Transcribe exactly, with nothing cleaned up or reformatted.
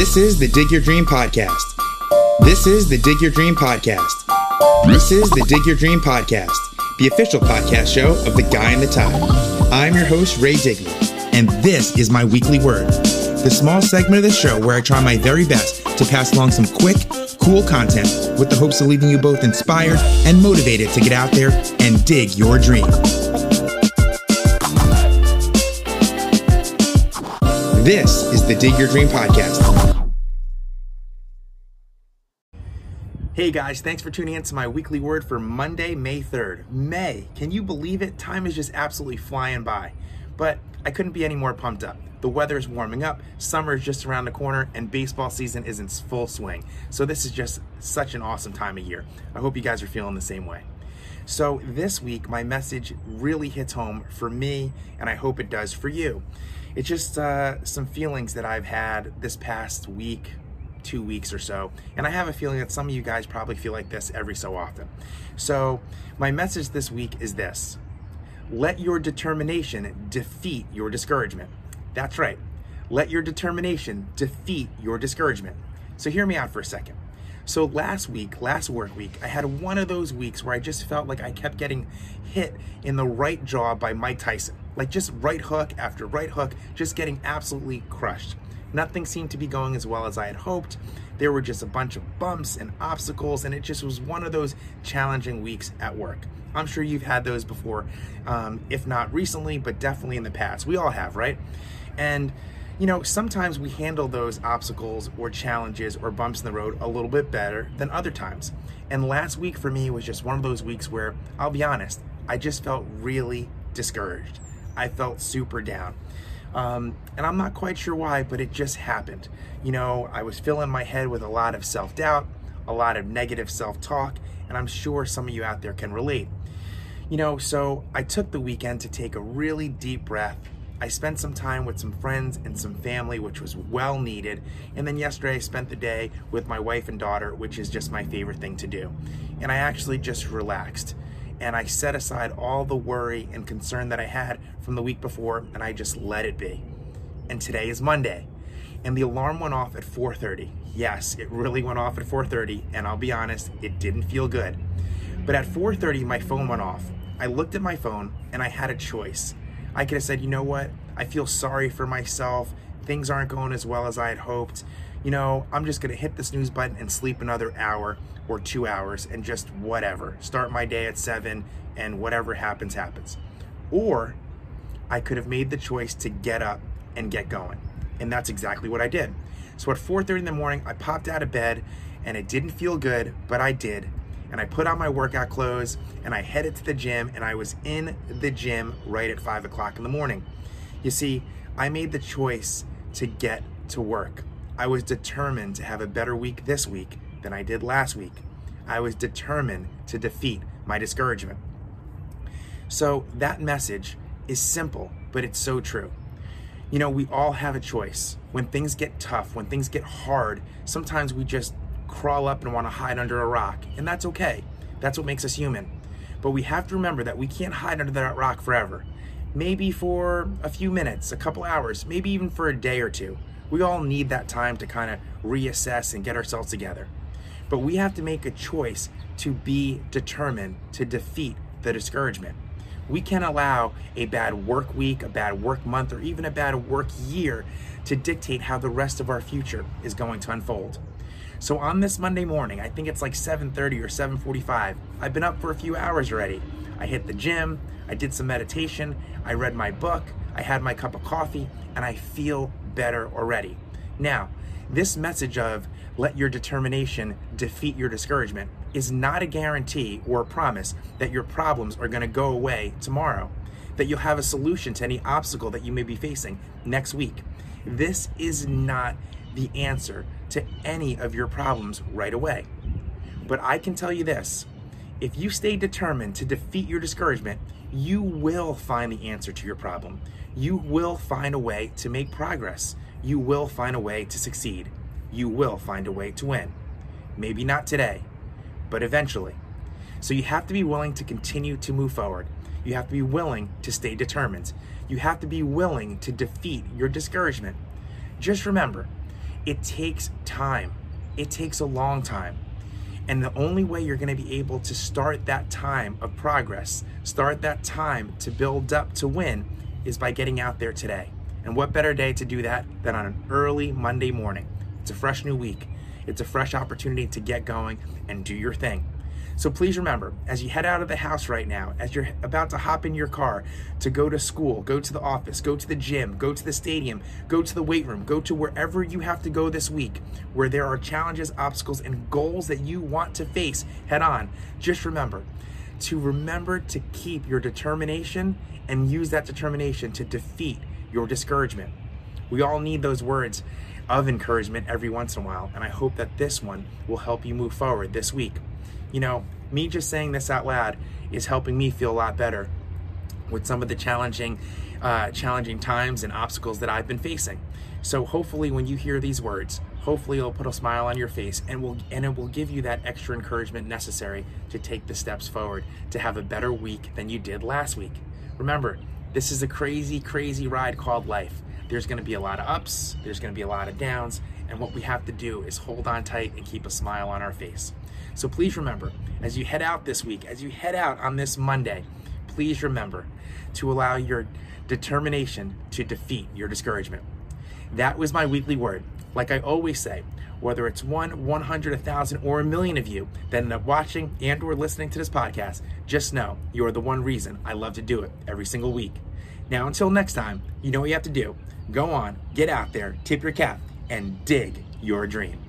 This is the Dig Your Dream Podcast. This is the Dig Your Dream Podcast. This is the Dig Your Dream Podcast, the official podcast show of The Guy in the Tie. I'm your host, Ray Digley, and this is my weekly word, the small segment of the show where I try my very best to pass along some quick, cool content with the hopes of leaving you both inspired and motivated to get out there and dig your dream. This is the Dig Your Dream Podcast. Hey guys, thanks for tuning in to my weekly word for Monday, May third. May, can you believe it? Time is just absolutely flying by. But I couldn't be any more pumped up. The weather is warming up, summer is just around the corner, and baseball season is in full swing. So this is just such an awesome time of year. I hope you guys are feeling the same way. So this week, my message really hits home for me, and I hope it does for you. It's just uh, some feelings that I've had this past week, two weeks or so, and I have a feeling that some of you guys probably feel like this every so often. So my message this week is this: let your determination defeat your discouragement. That's right. Let your determination defeat your discouragement. So hear me out for a second. So last week, last work week, I had one of those weeks where I just felt like I kept getting hit in the right jaw by Mike Tyson. Like just right hook after right hook, just getting absolutely crushed. Nothing seemed to be going as well as I had hoped. There were just a bunch of bumps and obstacles, and it just was one of those challenging weeks at work. I'm sure you've had those before, um, if not recently, but definitely in the past. We all have, right? And you know, sometimes we handle those obstacles or challenges or bumps in the road a little bit better than other times. And last week for me was just one of those weeks where, I'll be honest, I just felt really discouraged. I felt super down. Um, and I'm not quite sure why, but it just happened. You know, I was filling my head with a lot of self-doubt, a lot of negative self-talk, and I'm sure some of you out there can relate. You know, so I took the weekend to take a really deep breath. I spent some time with some friends and some family, which was well needed. And then yesterday I spent the day with my wife and daughter, which is just my favorite thing to do. And I actually just relaxed. And I set aside all the worry and concern that I had from the week before, and I just let it be. And today is Monday. And the alarm went off at four thirty. Yes, it really went off at four thirty, and I'll be honest, it didn't feel good. But at four thirty, my phone went off. I looked at my phone, and I had a choice. I could have said, you know what, I feel sorry for myself. Things aren't going as well as I had hoped. You know, I'm just gonna hit the snooze button and sleep another hour or two hours and just whatever. Start my day at seven and whatever happens, happens. Or I could have made the choice to get up and get going. And that's exactly what I did. So at four thirty in the morning, I popped out of bed and it didn't feel good, but I did. And I put on my workout clothes and I headed to the gym, and I was in the gym right at five o'clock in the morning. You see, I made the choice to get to work. I was determined to have a better week this week than I did last week. I was determined to defeat my discouragement. So that message is simple, but it's so true. You know, we all have a choice. When things get tough, when things get hard, sometimes we just crawl up and want to hide under a rock, and that's okay. That's what makes us human. But we have to remember that we can't hide under that rock forever. Maybe for a few minutes, a couple hours, maybe even for a day or two. We all need that time to kind of reassess and get ourselves together. But we have to make a choice to be determined to defeat the discouragement. We can't allow a bad work week, a bad work month, or even a bad work year to dictate how the rest of our future is going to unfold. So on this Monday morning, I think it's like seven thirty or seven forty-five, I've been up for a few hours already. I hit the gym, I did some meditation, I read my book, I had my cup of coffee, and I feel better already. Now, this message of let your determination defeat your discouragement is not a guarantee or a promise that your problems are gonna go away tomorrow, that you'll have a solution to any obstacle that you may be facing next week. This is not the answer to any of your problems right away. But I can tell you this, if you stay determined to defeat your discouragement, you will find the answer to your problem. You will find a way to make progress. You will find a way to succeed. You will find a way to win. Maybe not today, but eventually. So you have to be willing to continue to move forward. You have to be willing to stay determined. You have to be willing to defeat your discouragement. Just remember, It takes time. It takes a long time. And the only way you're going to be able to start that time of progress, start that time to build up to win, is by getting out there today. And what better day to do that than on an early Monday morning? It's a fresh new week. It's a fresh opportunity to get going and do your thing. So please remember, as you head out of the house right now, as you're about to hop in your car to go to school, go to the office, go to the gym, go to the stadium, go to the weight room, go to wherever you have to go this week, where there are challenges, obstacles, and goals that you want to face head on, just remember to remember to keep your determination and use that determination to defeat your discouragement. We all need those words of encouragement every once in a while, and I hope that this one will help you move forward this week. You know, me just saying this out loud is helping me feel a lot better with some of the challenging, uh, challenging times and obstacles that I've been facing. So hopefully when you hear these words, hopefully it'll put a smile on your face and will and it will give you that extra encouragement necessary to take the steps forward to have a better week than you did last week. Remember, this is a crazy, crazy ride called life. There's going to be a lot of ups, there's going to be a lot of downs, and what we have to do is hold on tight and keep a smile on our face. So please remember, as you head out this week, as you head out on this Monday, please remember to allow your determination to defeat your discouragement. That was my weekly word. Like I always say, whether it's one, one hundred, a thousand, or a million of you that end up watching and or listening to this podcast, just know you are the one reason I love to do it every single week. Now, until next time, you know what you have to do. Go on, get out there, tip your cap, and dig your dream.